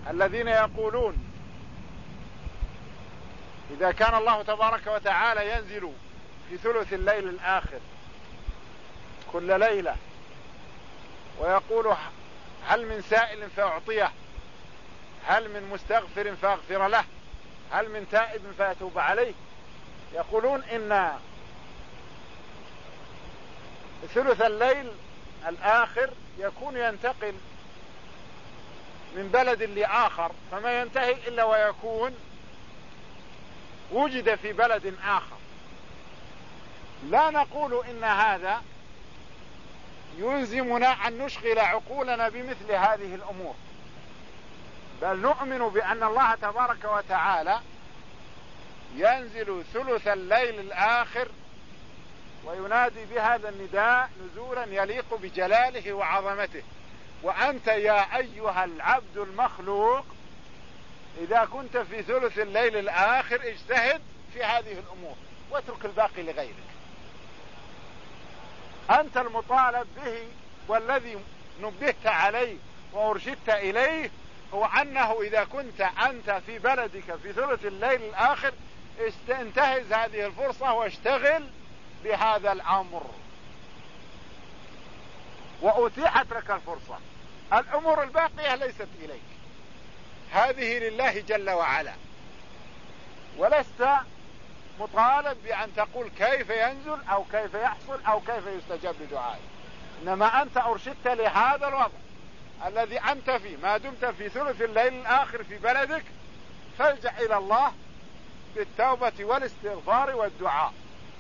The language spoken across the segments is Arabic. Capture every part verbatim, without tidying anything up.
الذين يقولون إذا كان الله تبارك وتعالى ينزل في ثلث الليل الآخر كل ليلة ويقول هل من سائل فأعطيه، هل من مستغفر فأغفر له، هل من تائب فأتوب عليه، يقولون إن ثلث الليل الآخر يكون ينتقل من بلد لآخر، فما ينتهي إلا ويكون وجد في بلد آخر. لا نقول إن هذا يلزمنا أن نشغل عقولنا بمثل هذه الأمور، بل نؤمن بأن الله تبارك وتعالى ينزل ثلث الليل الآخر وينادي بهذا النداء نزولا يليق بجلاله وعظمته. وأنت يا أيها العبد المخلوق إذا كنت في ثلث الليل الآخر اجتهد في هذه الأمور واترك الباقي لغيرك. أنت المطالب به، والذي نبهت عليه وأرشدت إليه هو أنه إذا كنت أنت في بلدك في ثلث الليل الآخر انتهز هذه الفرصة واشتغل بهذا الأمر، وأتيحت لك الفرصة. الأمور الباقية ليست إليك، هذه لله جل وعلا، ولست مطالب بأن تقول كيف ينزل أو كيف يحصل أو كيف يستجاب لدعائك، إنما أنت أرشدت لهذا الوضع الذي أنت فيه. ما دمت في ثلث الليل الآخر في بلدك فالجأ إلى الله بالتوبة والاستغفار والدعاء،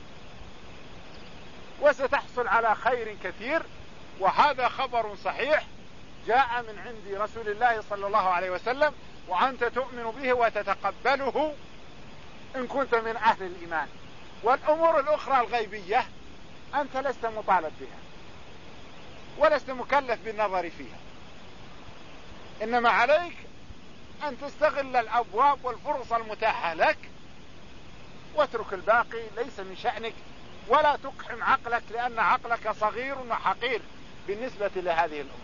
وستحصل على خير كثير. وهذا خبر صحيح جاء من عند رسول الله صلى الله عليه وسلم، وأنت تؤمن به وتتقبله إن كنت من أهل الإيمان. والأمور الأخرى الغيبية أنت لست مطالب بها ولست مكلف بالنظر فيها، إنما عليك أن تستغل الأبواب والفرص المتاحة لك واترك الباقي، ليس من شأنك، ولا تقحم عقلك لأن عقلك صغير وحقير بالنسبة لهذه الأمور.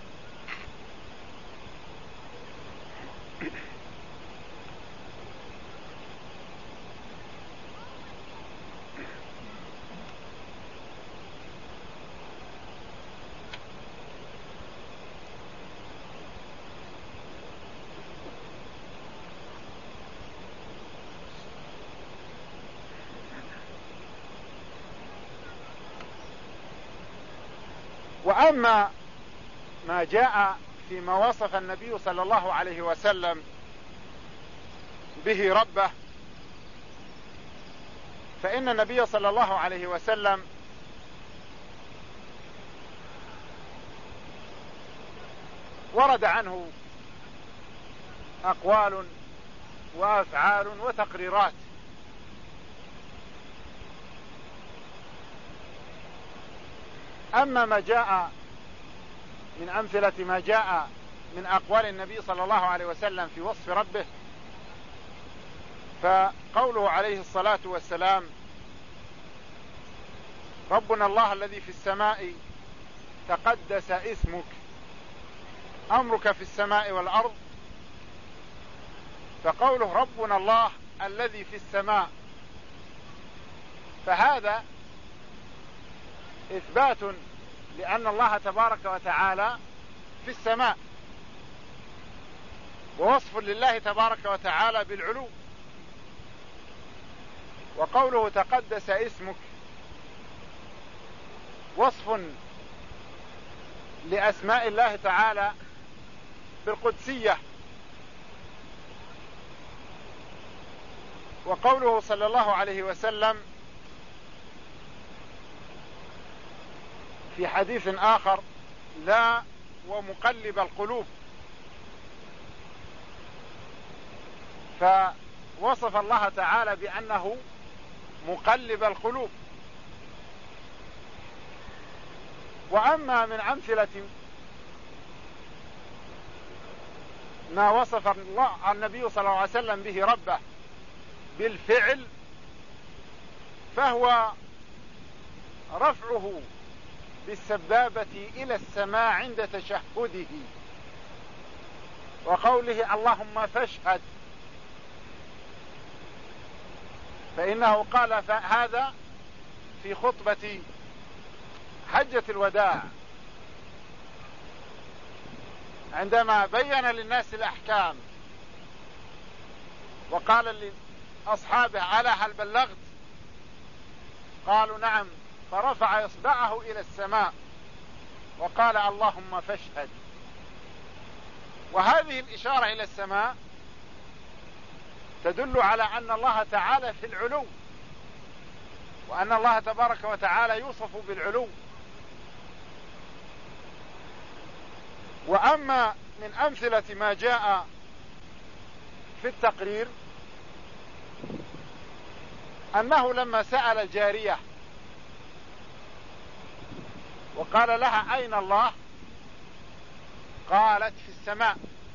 وأما ما جاء فيما وصف النبي صلى الله عليه وسلم به ربه، فإن النبي صلى الله عليه وسلم ورد عنه أقوال وأفعال وتقريرات، أما ما جاء من أمثلة ما جاء من أقوال النبي صلى الله عليه وسلم في وصف ربه، فقوله عليه الصلاة والسلام ربنا الله الذي في السماء تقدس اسمك أمرك في السماء والأرض، فقوله ربنا الله الذي في السماء فهذا إثبات لأن الله تبارك وتعالى في السماء، ووصف لله تبارك وتعالى بالعلو. وقوله تقدس اسمك وصف لأسماء الله تعالى بالقدسية. وقوله صلى الله عليه وسلم في حديث آخر لا ومقلب القلوب، فوصف الله تعالى بأنه مقلب القلوب. وأما من أمثلة ما وصف الله النبي صلى الله عليه وسلم به ربه بالفعل، فهو رفعه بالسبابة إلى السماء عند تشهده، وقوله اللهم فاشهد، فإنه قال هذا في خطبة حجة الوداع عندما بين للناس الأحكام وقال لأصحابه ألا هل بلغت؟ قالوا نعم، فرفع إصبعه إلى السماء وقال اللهم فاشهد. وهذه الإشارة إلى السماء تدل على أن الله تعالى في العلو، وأن الله تبارك وتعالى يوصف بالعلو. وأما من أمثلة ما جاء في التقرير أنه لما سأل الجارية وقال لها أين الله؟ قالت في السماء.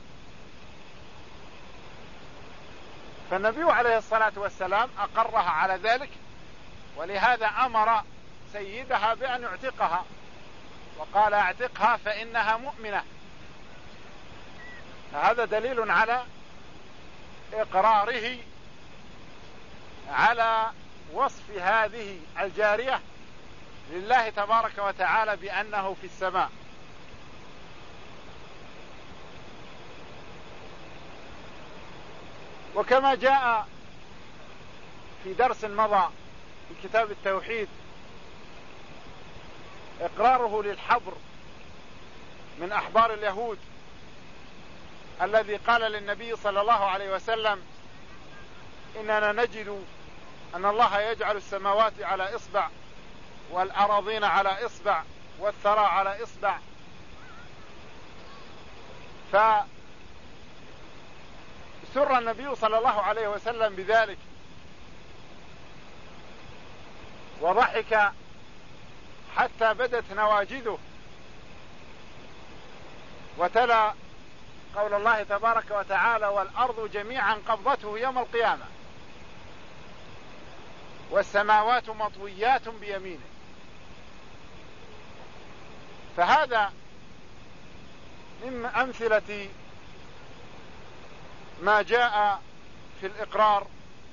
فالنبي عليه الصلاة والسلام أقرها على ذلك، ولهذا أمر سيدها بأن يعتقها وقال اعتقها فإنها مؤمنة. هذا دليل على إقراره على وصف هذه الجارية لله تبارك وتعالى بأنه في السماء. وكما جاء في درس مضى في كتاب التوحيد إقراره للحبر من أحبار اليهود الذي قال للنبي صلى الله عليه وسلم إننا نجد أن الله يجعل السماوات على إصبع والأراضين على إصبع والثرى على إصبع. فسر النبي صلى الله عليه وسلم بذلك وضحك حتى بدت نواجذه، وتلا قول الله تبارك وتعالى والأرض جميعا قبضته يوم القيامة والسماوات مطويات بيمينه. فهذا من أمثلة ما جاء في الإقرار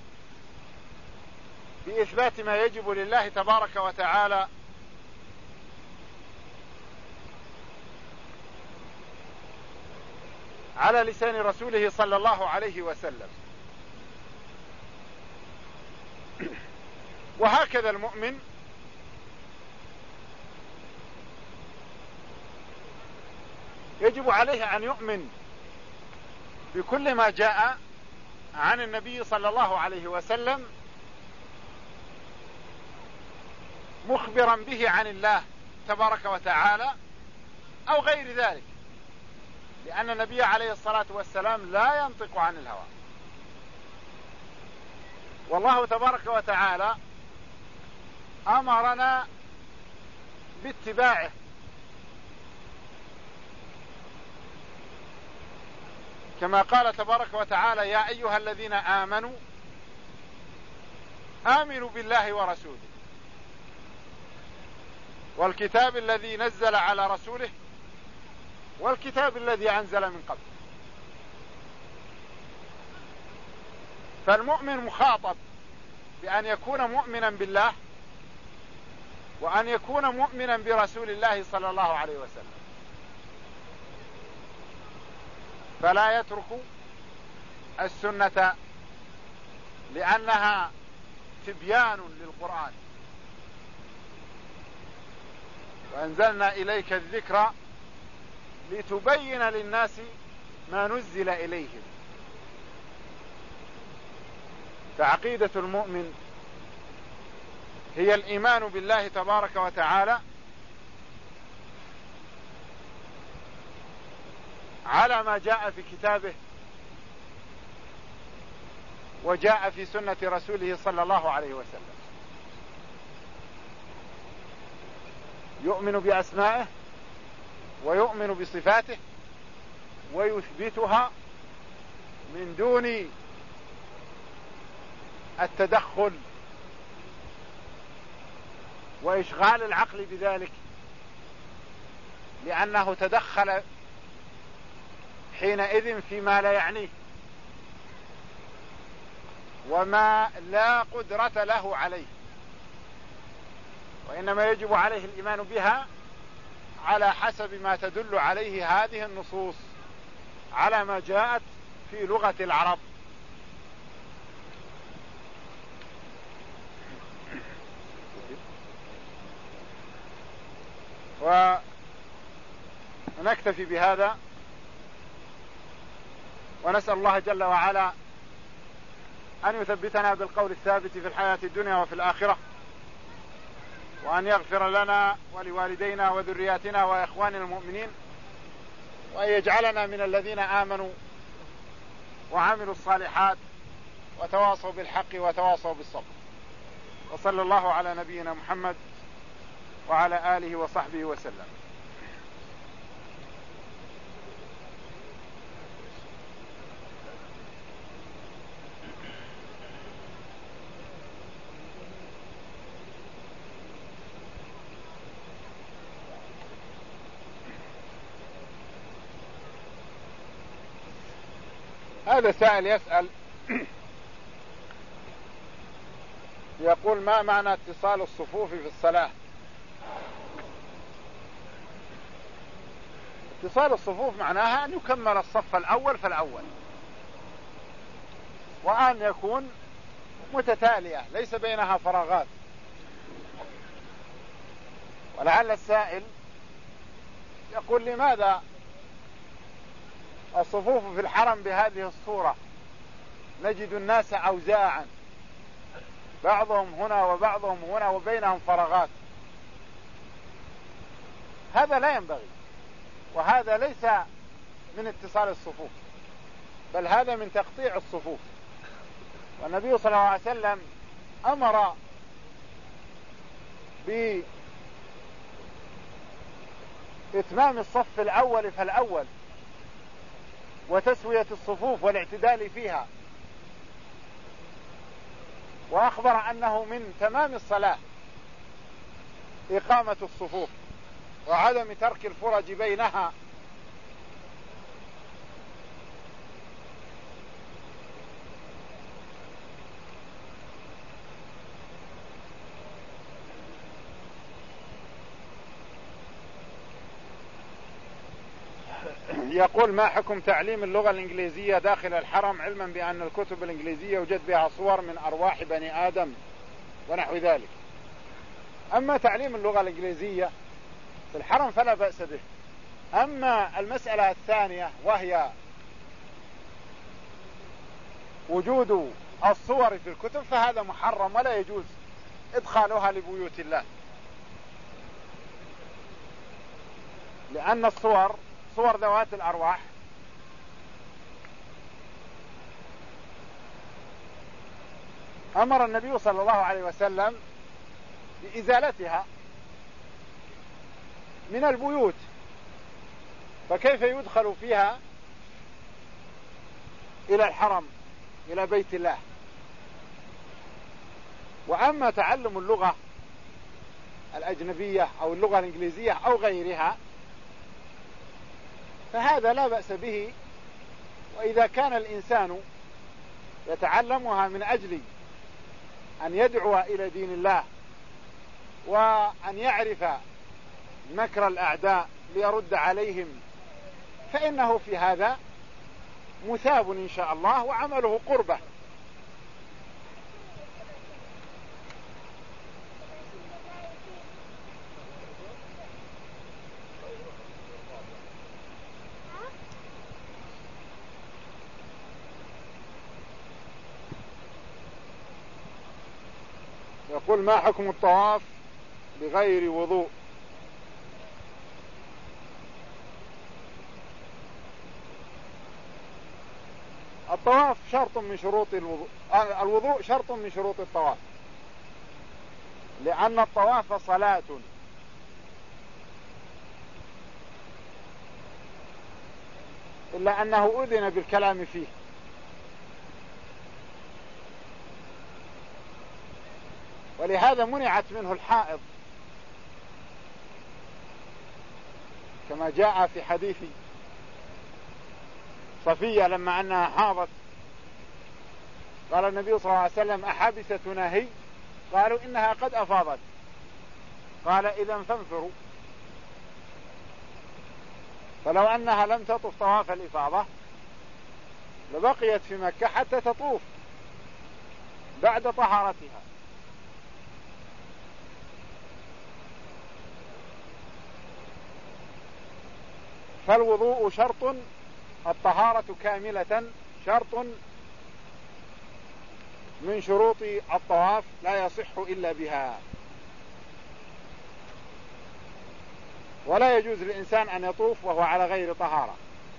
بإثبات ما يجب لله تبارك وتعالى على لسان رسوله صلى الله عليه وسلم. وهكذا المؤمن يجب عليه أن يؤمن بكل ما جاء عن النبي صلى الله عليه وسلم مخبرا به عن الله تبارك وتعالى أو غير ذلك، لأن النبي عليه الصلاة والسلام لا ينطق عن الهوى، والله تبارك وتعالى أمرنا باتباعه. كما قال تبارك وتعالى يا أيها الذين آمنوا آمنوا بالله ورسوله والكتاب الذي نزل على رسوله والكتاب الذي أنزل من قبل. فالمؤمن مخاطب بأن يكون مؤمنا بالله وأن يكون مؤمنا برسول الله صلى الله عليه وسلم، فلا يترك السنة لأنها تبيان للقرآن. وأنزلنا إليك الذكر لتبين للناس ما نزل إليهم. فعقيدة المؤمن هي الإيمان بالله تبارك وتعالى على ما جاء في كتابه وجاء في سنة رسوله صلى الله عليه وسلم. يؤمن بأسمائه ويؤمن بصفاته ويثبتها من دون التدخل وإشغال العقل بذلك، لأنه تدخل حينئذ فيما لا يعنيه وما لا قدرة له عليه، وإنما يجب عليه الإيمان بها على حسب ما تدل عليه هذه النصوص على ما جاءت في لغة العرب. ونكتفي بهذا، ونسأل الله جل وعلا أن يثبتنا بالقول الثابت في الحياة الدنيا وفي الآخرة، وأن يغفر لنا ولوالدينا وذرياتنا وإخواننا المؤمنين، وأن يجعلنا من الذين آمنوا وعملوا الصالحات وتواصوا بالحق وتواصوا بالصبر. وصلى الله على نبينا محمد وعلى آله وصحبه وسلم. هذا سائل يسأل يقول: ما معنى اتصال الصفوف في الصلاة؟ اتصال الصفوف معناها أن يكمل الصف الأول فالأول، وأن يكون متتالية ليس بينها فراغات. ولعل السائل يقول: لماذا الصفوف في الحرم بهذه الصورة؟ نجد الناس أوزاعا، بعضهم هنا وبعضهم هنا وبينهم فراغات. هذا لا ينبغي، وهذا ليس من اتصال الصفوف، بل هذا من تقطيع الصفوف. والنبي صلى الله عليه وسلم أمر بإتمام الصف الأول فالأول وتسوية الصفوف والاعتدال فيها، وأخبر أنه من تمام الصلاة إقامة الصفوف وعدم ترك الفرج بينها. يقول: ما حكم تعليم اللغة الإنجليزية داخل الحرم، علما بأن الكتب الإنجليزية يوجد بها صور من أرواح بني آدم ونحو ذلك؟ أما تعليم اللغة الإنجليزية في الحرم فلا بأس به. أما المسألة الثانية وهي وجود الصور في الكتب فهذا محرم ولا يجوز إدخالها لبيوت الله، لأن الصور صور ذوات الأرواح أمر النبي صلى الله عليه وسلم بإزالتها من البيوت، فكيف يدخل فيها إلى الحرم إلى بيت الله؟ وأما تعلم اللغة الأجنبية أو اللغة الإنجليزية أو غيرها فهذا لا بأس به، وإذا كان الإنسان يتعلمها من أجل أن يدعو إلى دين الله وأن يعرف مكر الأعداء ليرد عليهم فإنه في هذا مثاب إن شاء الله وعمله قربة. يقول: ما حكم الطواف بغير وضوء؟ الطواف شرط من شروط الوضوء، الوضوء شرط من شروط الطواف، لأن الطواف صلاة، إلا أنه أذن بالكلام فيه. ولهذا منعت منه الحائض كما جاء في حديث صفية لما أنها حاضت قال النبي صلى الله عليه وسلم أحبستنا هي؟ قالوا إنها قد أفاضت. قال إذا فانفروا. فلو أنها لم تطف طواف الإفاضة لبقيت في مكة حتى تطوف بعد طهارتها. فالوضوء شرط، الطهارة كاملة شرط من شروط الطواف لا يصح إلا بها. ولا يجوز للإنسان أن يطوف وهو على غير طهارة.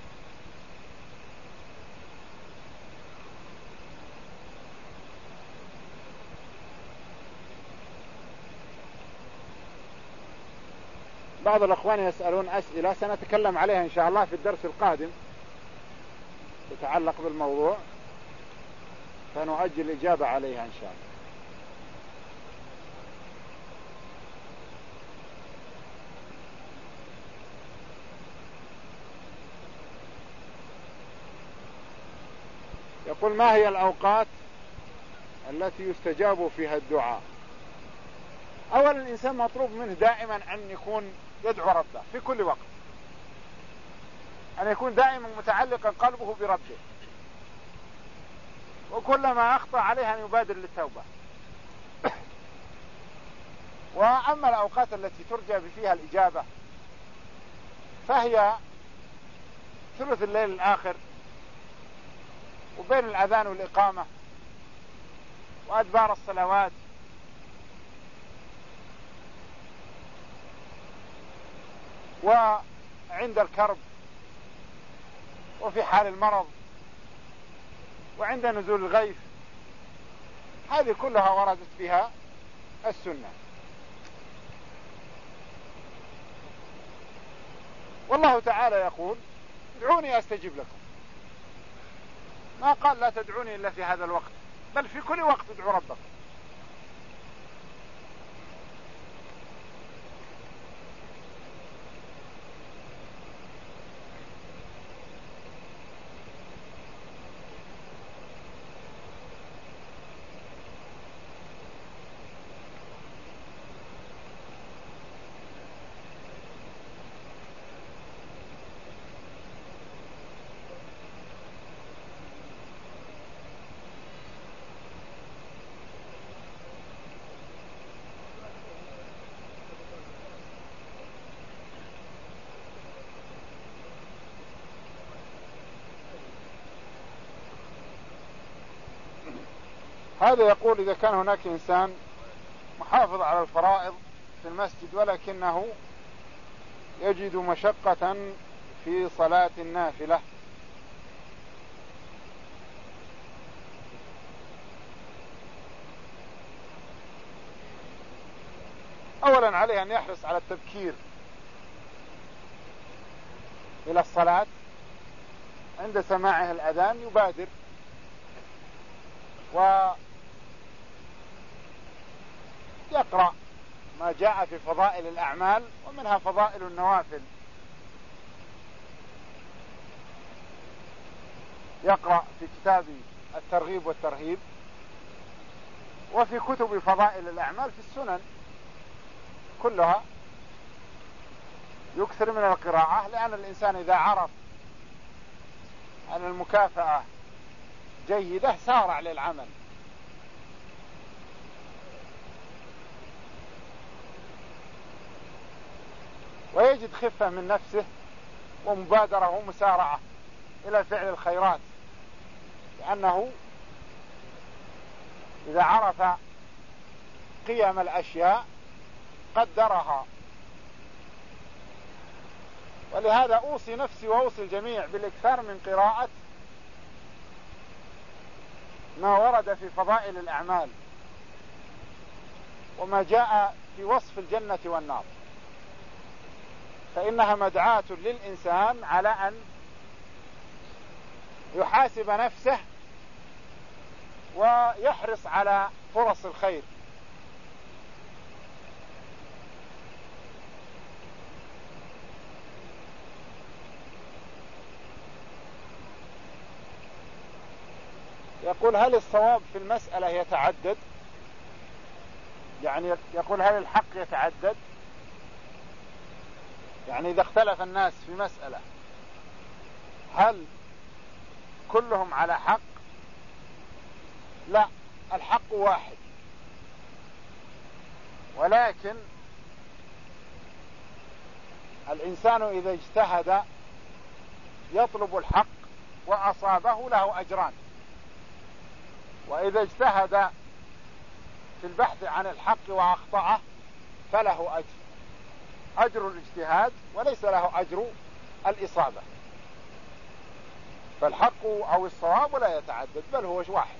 بعض الأخوان يسألون أسئلة سنتكلم عليها إن شاء الله في الدرس القادم تتعلق بالموضوع، فنؤجل الإجابة عليها إن شاء الله. يقول ما هي الأوقات التي يستجاب فيها الدعاء؟ أولا الإنسان مطلوب منه دائما أن يكون يدعو ربه في كل وقت، أن يكون دائما متعلقا قلبه بربه، وكلما أخطأ عليه أن يبادر للتوبة. وأما الأوقات التي ترجى فيها الإجابة فهي ثلث الليل الآخر، وبين الأذان والإقامة، وأدبار الصلوات، وعند الكرب، وفي حال المرض، وعند نزول الغيث. هذه كلها وردت بها السنة. والله تعالى يقول ادعوني أستجب لكم، ما قال لا تدعوني إلا في هذا الوقت، بل في كل وقت ادعوا ربكم. هذا يقول إذا كان هناك إنسان محافظ على الفرائض في المسجد ولكنه يجد مشقة في صلاة النافلة، أولا عليه أن يحرص على التبكير إلى الصلاة، عند سماعه الأذان يبادر ويقرأ ما جاء في فضائل الأعمال، ومنها فضائل النوافل. يقرأ في كتاب الترغيب والترهيب، وفي كتب فضائل الأعمال في السنن كلها يكثر من القراءة، لأن الإنسان إذا عرف أن المكافأة جيدة سارع للعمل. ويجد خفة من نفسه ومبادرة ومسارعة إلى فعل الخيرات، لأنه إذا عرف قيم الأشياء قدرها. ولهذا أوصي نفسي وأوصي الجميع بالإكثار من قراءة ما ورد في فضائل الأعمال وما جاء في وصف الجنة والنار، فإنها مدعاة للإنسان على أن يحاسب نفسه ويحرص على فرص الخير. يقول هل الصواب في المسألة يتعدد؟ يعني يقول هل الحق يتعدد؟ يعني إذا اختلف الناس في مسألة هل كلهم على حق؟ لا، الحق واحد، ولكن الإنسان إذا اجتهد يطلب الحق وأصابه له أجران، وإذا اجتهد في البحث عن الحق وأخطأه فله أجر أجر الاجتهاد وليس له أجر الإصابة. فالحق أو الصواب لا يتعدد بل هو واحد.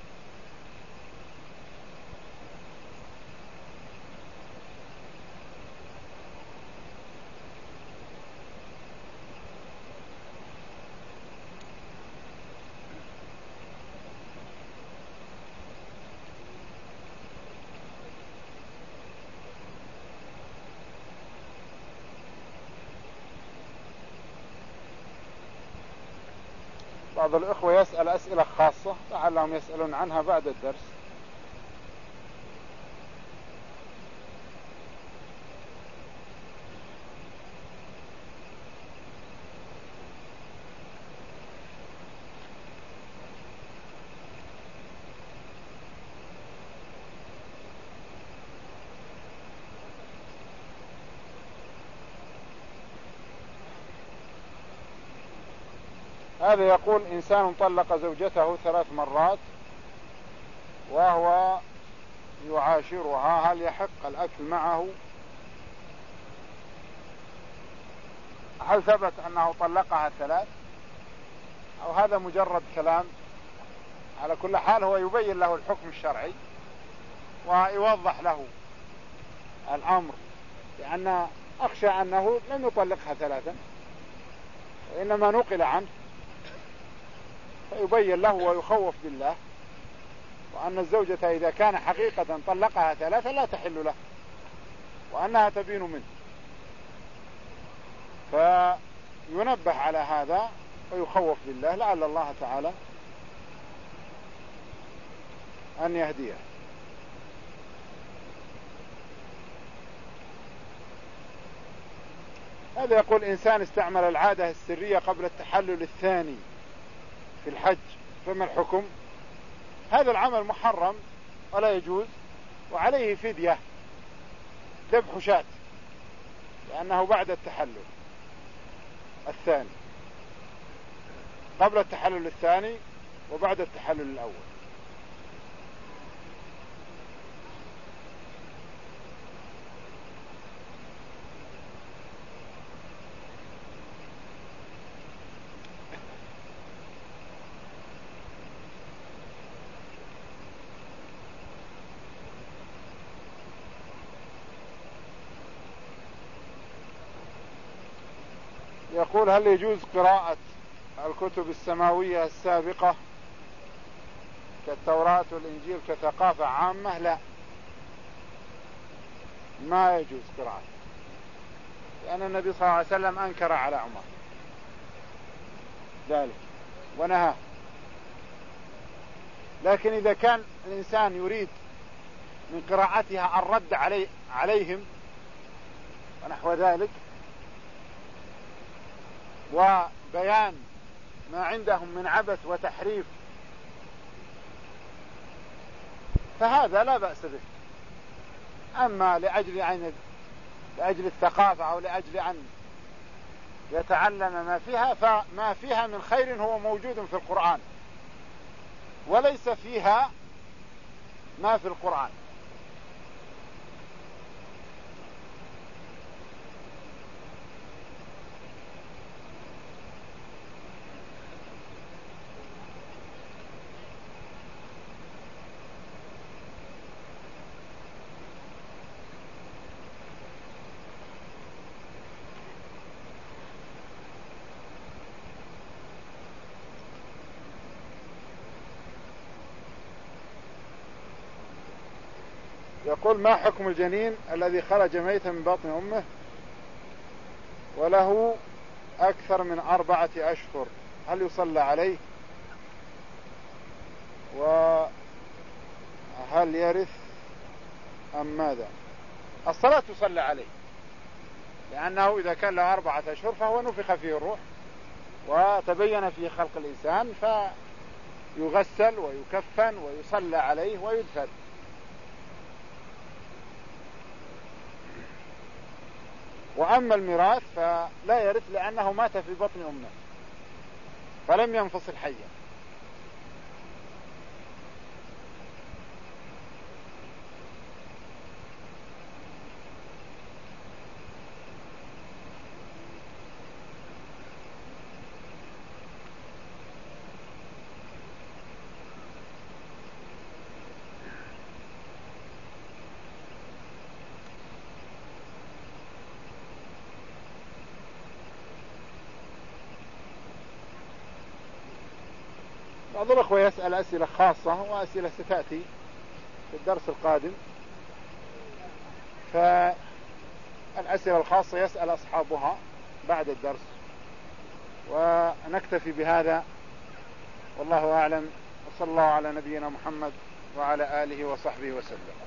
بعض الإخوة يسأل أسئلة خاصة لعلهم يسألون عنها بعد الدرس. هذا يقول إنسان طلق زوجته ثلاث مرات وهو يعاشرها، هل يحق الأكل معه؟ هل ثبت أنه طلقها ثلاث أو هذا مجرد كلام؟ على كل حال هو يبين له الحكم الشرعي ويوضح له الأمر، لأن أخشى أنه لم يطلقها ثلاثا وإنما نقل عنه، فيبين له ويخوف بالله، وأن الزوجة إذا كان حقيقة طلقها ثلاثة لا تحل له وأنها تبين منه، فينبه على هذا ويخوف بالله لعل الله تعالى أن يهديه. هذا يقول إنسان استعمل العادة السرية قبل التحلل الثاني في الحج، فما الحكم؟ هذا العمل محرم ولا يجوز، وعليه فدية ذبح شاة، لأنه بعد التحلل الثاني، قبل التحلل الثاني وبعد التحلل الأول. يقول هل يجوز قراءة الكتب السماوية السابقة كالتوراة والإنجيل كثقافة عامة؟ لا، ما يجوز قراءة، لأن النبي صلى الله عليه وسلم أنكر على عمر ذلك ونهى. لكن إذا كان الإنسان يريد من قراءتها الرد علي عليهم ونحو ذلك وبيان ما عندهم من عبث وتحريف فهذا لا بأس به. أما لأجل عن لأجل الثقافة أو لأجل أن يتعلم ما فيها، فما فيها من خير هو موجود في القرآن، وليس فيها ما في القرآن. يقول ما حكم الجنين الذي خرج ميتا من بطن أمه وله أكثر من أربعة أشهر، هل يصلى عليه؟ هل يرث أم ماذا؟ الصلاة تصلى عليه، لأنه إذا كان له أربعة أشهر فهو نفخ فيه الروح وتبين في خلق الإنسان، فيغسل ويكفن ويصلى عليه ويدفن. وأما الميراث فلا يرث لأنه مات في بطن أمه فلم ينفصل حيا. بعض الأخوة يسأل أسئلة خاصة وأسئلة ستأتي في الدرس القادم، فالأسئلة الخاصة يسأل أصحابها بعد الدرس، ونكتفي بهذا والله أعلم، وصلى الله على نبينا محمد وعلى آله وصحبه وسلم.